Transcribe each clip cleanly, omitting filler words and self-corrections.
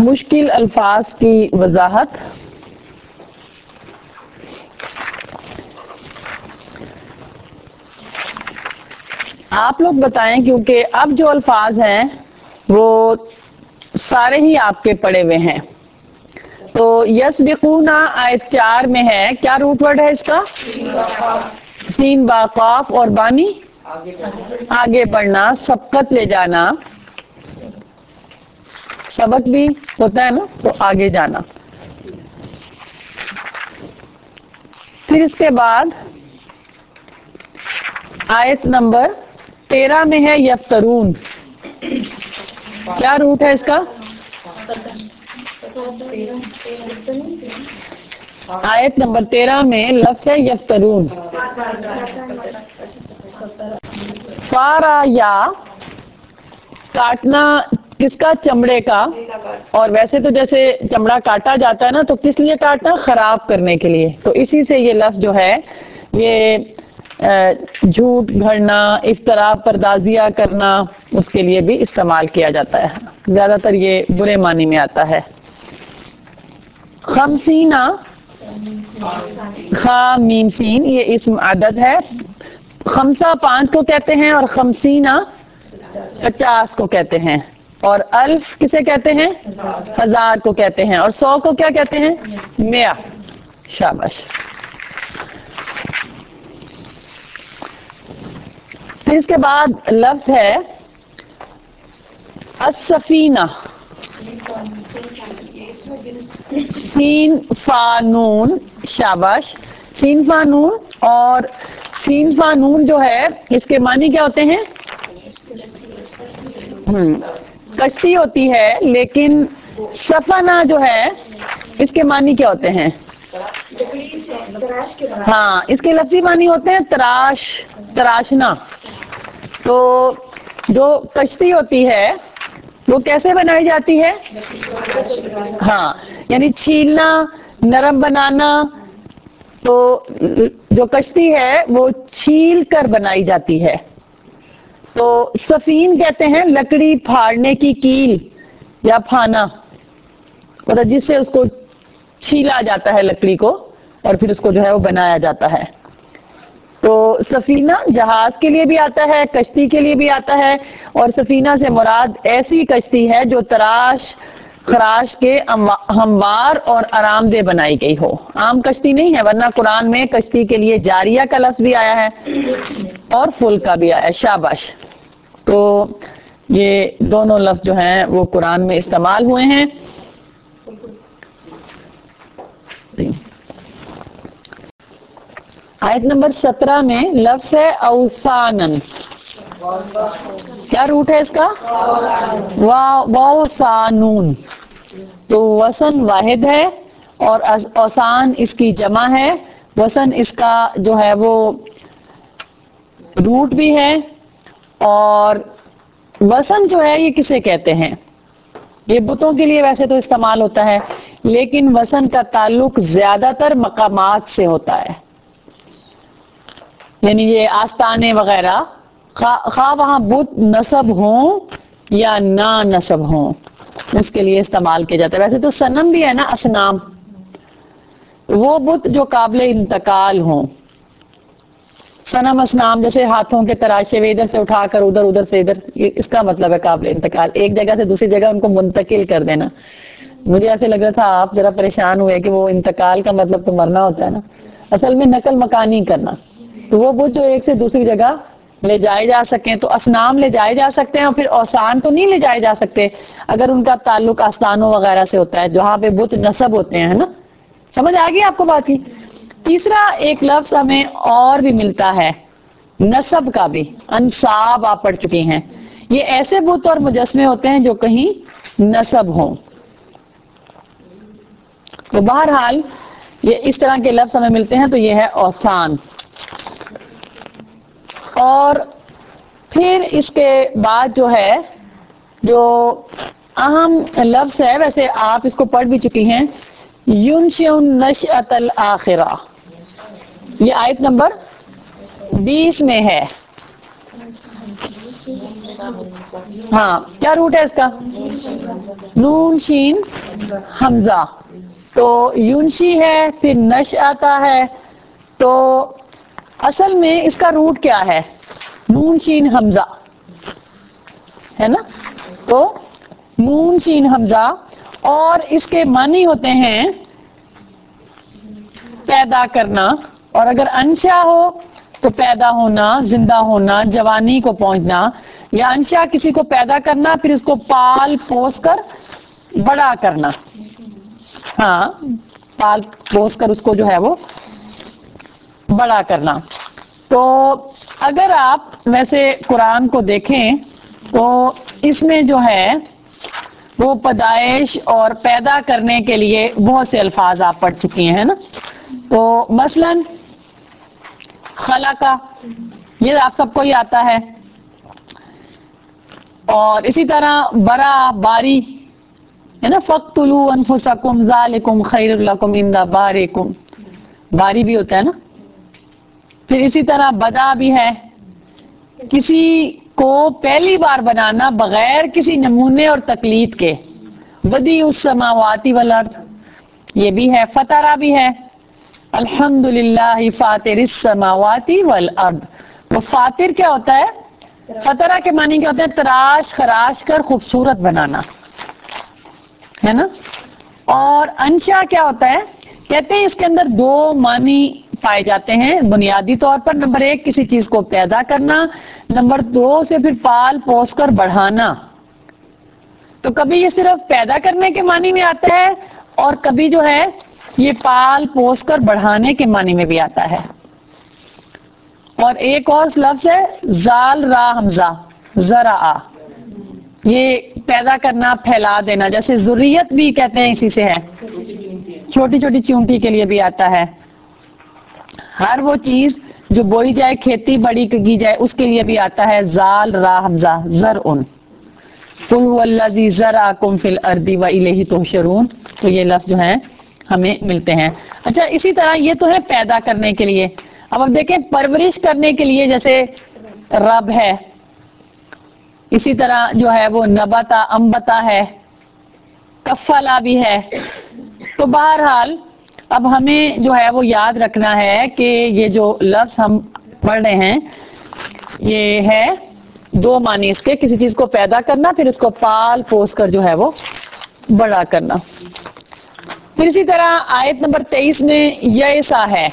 مشکل الفاظ کی وضاحت. آپ لوگ بتائیں کیونکہ اب جو الفاظ ہیں وہ سارے ہی آپ کے پڑے ہوئے ہیں. تو یسبقونا آیت 4 میں ہے، کیا روٹ ورڈ ہے اس کا؟ سین با قاف اور بانی آگے بڑھنا، سبقت لے جانا، سبق بھی ہوتا ہے نا تو آگے جانا. پھر اس کے بعد آیت نمبر 13 میں ہے یفترون. کیا روٹ ہے اس کا؟ آیت نمبر 13 میں لفظ ہے یفترون. فارا یا کاٹنا کس کا؟ چمڑے کا. اور ویسے تو جیسے چمڑا کاٹا جاتا ہے نا تو کس لیے کاٹنا؟ خراب کرنے کے لیے. تو اسی سے یہ لفظ جو ہے یہ جھوٹ گھڑنا، افتراء پردازیاں کرنا، اس کے لیے بھی استعمال کیا جاتا ہے. زیادہ تر یہ برے معنی میں آتا ہے. خمسینہ، خا میم سین، یہ اسم عدد ہے. خمسہ 5 کو کہتے ہیں اور خمسینہ 50 کو کہتے ہیں. اور الف کسے کہتے ہیں؟ 1000 کو کہتے ہیں. اور 100 کو کیا کہتے ہیں؟ 100. شاباش. پھر اس کے بعد لفظ ہے السفینہ. سین فانون. شاباش. سین فانون. اور سین فانون جو ہے اس کے معنی کیا ہوتے ہیں؟ کشتی ہوتی ہے، لیکن سفینہ جو ہے اس کے معنی کیا ہوتے ہیں؟ ہاں، اس کے لفظی معنی ہوتے ہیں تراش، تراشنا. تو جو کشتی ہوتی ہے وہ کیسے بنائی جاتی ہے؟ ہاں، یعنی چھیلنا، نرم بنانا. تو جو کشتی ہے وہ چھیل کر بنائی جاتی ہے. تو سفین کہتے ہیں لکڑی پھاڑنے کی کیل یا پھانا، مطلب جس سے اس کو چھیلا جاتا ہے لکڑی کو اور پھر اس کو جو ہے وہ بنایا جاتا ہے. تو سفینہ جہاز کے لیے بھی آتا ہے، کشتی کے لیے بھی آتا ہے. اور سفینہ سے مراد ایسی کشتی ہے جو تراش خراش کے ہموار اور آرام دہ بنائی گئی ہو. عام کشتی نہیں ہے، ورنہ قرآن میں کشتی کے لیے جاریہ کا لفظ بھی آیا ہے اور فل کا بھی آیا ہے. شاباش. تو یہ دونوں لفظ جو ہیں وہ قرآن میں استعمال ہوئے ہیں. آیت نمبر 17 میں لفظ ہے اوثانن. کیا روٹ ہے اس کا؟ واؤسانون. تو وزن واحد ہے اور اوسان اس کی جمع ہے. وزن اس کا جو ہے وہ روٹ بھی ہے. اور وزن جو ہے یہ کسے کہتے ہیں؟ یہ بتوں کے لیے ویسے تو استعمال ہوتا ہے، لیکن وزن کا تعلق زیادہ تر مقامات سے ہوتا ہے. یعنی یہ آستانے وغیرہ، خواہ وہاں بت نصب ہوں یا نہ نصب ہوں، اس کے لیے استعمال کیا جاتا ہے. ویسے تو صنم بھی ہے نا، اصنام، وہ بت جو قابل انتقال ہوں. صنم اصنام جیسے ہاتھوں کے تراشے ہوئے ادھر سے اٹھا کر ادھر، ادھر سے ادھر، اس کا مطلب ہے قابل انتقال. ایک جگہ سے دوسری جگہ ان کو منتقل کر دینا. مجھے ایسے لگ رہا تھا آپ ذرا پریشان ہوئے کہ وہ انتقال کا مطلب تو مرنا ہوتا ہے نا، اصل میں نقل مکانی کرنا. تو وہ بت جو ایک سے دوسری جگہ لے جائے جا سکیں، تو اصنام لے جائے جا سکتے ہیں. اور پھر اوثان تو نہیں لے جائے جا سکتے اگر ان کا تعلق آستانوں وغیرہ سے ہوتا ہے جہاں پہ بت نصب ہوتے ہیں نا. سمجھ آ گئی آپ کو بات کی؟ تیسرا ایک لفظ ہمیں اور بھی ملتا ہے نصب کا بھی. انصاب آپ پڑھ چکی ہیں. یہ ایسے بت اور مجسمے ہوتے ہیں جو کہیں نصب ہوں. تو بہرحال یہ اس طرح کے لفظ ہمیں ملتے ہیں. تو یہ ہے اوثان. اور پھر اس کے بعد جو ہے جو اہم لفظ ہے، ویسے آپ اس کو پڑھ بھی چکی ہیں، ينشئ النشأة الآخرة. یہ آیت نمبر 20 میں ہے. ہاں کیا روٹ ہے اس کا؟ نون شین حمزہ. تو یونشی ہے پھر نش آتا ہے. تو اصل میں اس کا روٹ کیا ہے؟ نون شین حمزہ ہے نا. تو نون شین حمزہ اور اس کے معنی ہوتے ہیں پیدا کرنا. اور اگر انشا ہو تو پیدا ہونا، زندہ ہونا، جوانی کو پہنچنا. یا انشا کسی کو پیدا کرنا پھر اس کو پال پوس کر بڑا کرنا. ہاں پال پوس کر اس کو جو ہے وہ بڑا کرنا. تو اگر آپ ویسے قرآن کو دیکھیں تو اس میں جو ہے وہ پیدائش اور پیدا کرنے کے لیے بہت سے الفاظ آپ پڑھ چکی ہیں نا. تو مثلاً خلقہ یہ آپ سب کو ہی آتا ہے. اور اسی طرح برا باری ہے نا. فَاقْتُلُوا أَنفُسَكُمْ ذَلِكُمْ خَيْرٌ لَكُمْ عِنْدَ بَارِئِكُمْ، باری بھی ہوتا ہے نا. پھر اسی طرح بدا بھی ہے، کسی کو پہلی بار بنانا بغیر کسی نمونے اور تقلید کے. بدیع السماوات والارض یہ بھی ہے. فطرہ بھی ہے، الحمدللہ فاطر السماوات والارض. تو فاطر کیا ہوتا ہے؟ فطرہ کے معنی کیا ہوتے ہیں؟ تراش خراش کر خوبصورت بنانا ہے نا. اور انشا کیا ہوتا ہے؟ کہتے ہیں اس کے اندر دو معنی پائے جاتے ہیں بنیادی طور پر. نمبر ایک کسی چیز کو پیدا کرنا، نمبر دو سے پھر پال پوس کر بڑھانا. تو کبھی یہ صرف پیدا کرنے کے معنی میں آتا ہے اور کبھی جو ہے یہ پال پوس کر بڑھانے کے معنی میں بھی آتا ہے. اور ایک اور لفظ ہے زال را حمزہ زرع، یہ پیدا کرنا پھیلا دینا. جیسے ذریت بھی کہتے ہیں اسی سے ہے، چھوٹی چھوٹی چونٹی کے لیے بھی آتا ہے. ہر وہ چیز جو بوئی جائے کھیتی بڑی کی جائے اس کے لیے بھی آتا ہے زال را حمزہ زرع. قُلْ هُوَ الَّذِي زَرَعَكُمْ فِي الْأَرْضِ وَإِلَيْهِ تُحْشَرُونَ. تو یہ لفظ جو ہیں ہمیں ملتے ہیں. اچھا اسی طرح یہ تو ہے پیدا کرنے کے لیے. اب ہم دیکھیں پرورش کرنے کے لیے جیسے رب ہے، اسی طرح جو ہے وہ نبتا انبتا ہے، کفلا بھی ہے. تو بہرحال اب ہمیں جو ہے وہ یاد رکھنا ہے کہ یہ جو لفظ ہم پڑھ رہے ہیں یہ ہے دو معنی اس کے، کسی چیز کو پیدا کرنا پھر اس کو پال پوس کر جو ہے وہ بڑا کرنا. پھر اسی طرح آیت نمبر 23 میں یئسا ہے،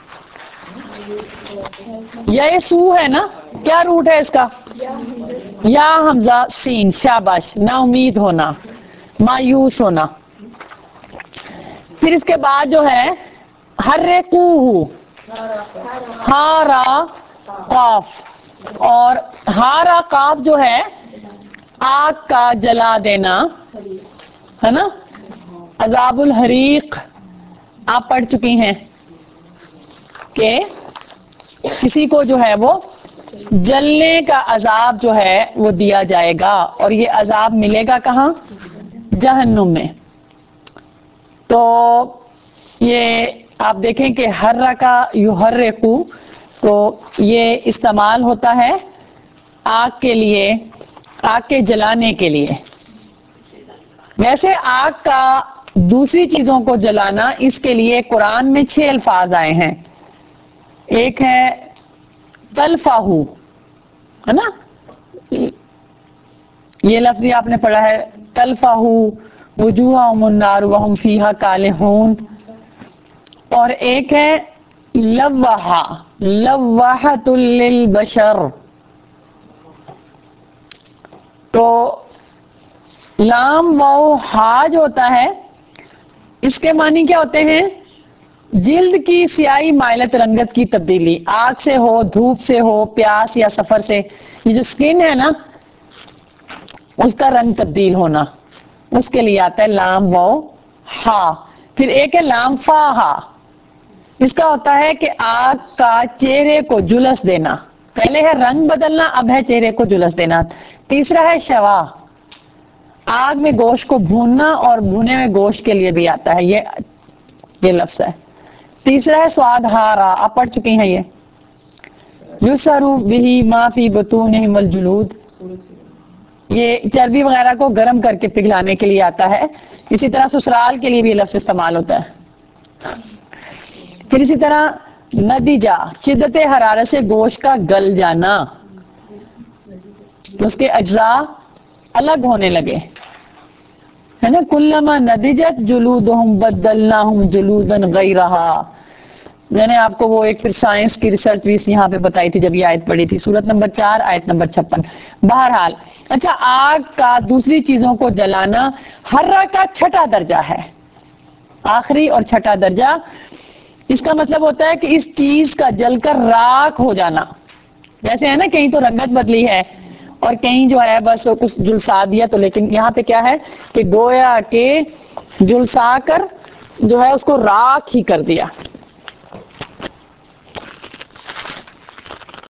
یئسو ہے نا. کیا روٹ ہے اس کا؟ یا حمزہ سین. شاباش. نا امید ہونا، مایوس ہونا. پھر اس کے بعد جو ہے حرقوہ، ہارا قاف. اور ہارا قاف جو ہے آگ کا جلا دینا ہے نا. عذاب الحریق آپ پڑھ چکی ہیں کہ کسی کو جو ہے وہ جلنے کا عذاب جو ہے وہ دیا جائے گا. اور یہ عذاب ملے گا کہاں؟ جہنم میں. تو یہ آپ دیکھیں کہ حرکا یحرکو، تو یہ استعمال ہوتا ہے آگ کے لیے، آگ کے جلانے کے لیے. ویسے آگ کا دوسری چیزوں کو جلانا اس کے لیے قرآن میں 6 الفاظ آئے ہیں. ایک ہے تلفاہو ہے نا، یہ لفظ بھی آپ نے پڑھا ہے. تلفاہو وجوہہم النار وہم فیہا کالحون. اور ایک ہے لوحہ، لوحۃ للبشر. تو لام واو ہا جو ہوتا ہے اس کے معنی کیا ہوتے ہیں؟ جلد کی سیاہی مائلت رنگت کی تبدیلی، آگ سے ہو، دھوپ سے ہو، پیاس یا سفر سے. یہ جو سکن ہے نا اس کا رنگ تبدیل ہونا، اس کے لیے آتا ہے لام واو ہا. پھر ایک ہے لام فا ہا، اس کا ہوتا ہے کہ آگ کا چہرے کو جلس دینا. پہلے ہے رنگ بدلنا، اب ہے چہرے کو جلس دینا. تیسرا ہے شوا، آگ میں گوشت کو بھوننا اور بھونے ہوئے گوشت کے لیے بھی آتا ہے یہ لفظ ہے. تیسرا ہے سواد ہارا، آپ پڑھ چکی ہیں یہ. یسرو بہی ما فی بطونہم الجلود. یہ چربی وغیرہ کو گرم کر کے پگھلانے کے لیے آتا ہے. اسی طرح سسرال کے لیے بھی یہ لفظ استعمال ہوتا ہے. پھر اسی طرح ندیجہ شدت حرارت سے گوشت کا گل جانا، اس کے اجزاء الگ ہونے لگے، ہے نا. کلما ندجت جلودہم بدلناہم جلودا غیرہا. میں نے آپ کو وہ ایک پھر سائنس کی ریسرچ بھی یہاں پہ بتائی تھی جب یہ آیت پڑھی تھی، سورت نمبر 4 آیت نمبر 56. بہرحال اچھا، آگ کا دوسری چیزوں کو جلانا حرہ کا چھٹا درجہ ہے، آخری اور چھٹا درجہ. اس کا مطلب ہوتا ہے کہ اس چیز کا جل کر راکھ ہو جانا. جیسے ہے نا کہیں تو رنگت بدلی ہے اور کہیں جو ہے بس کچھ جلسا دیا، تو لیکن یہاں پہ کیا ہے کہ گویا کہ جلسا کر جو ہے اس کو راکھ ہی کر دیا.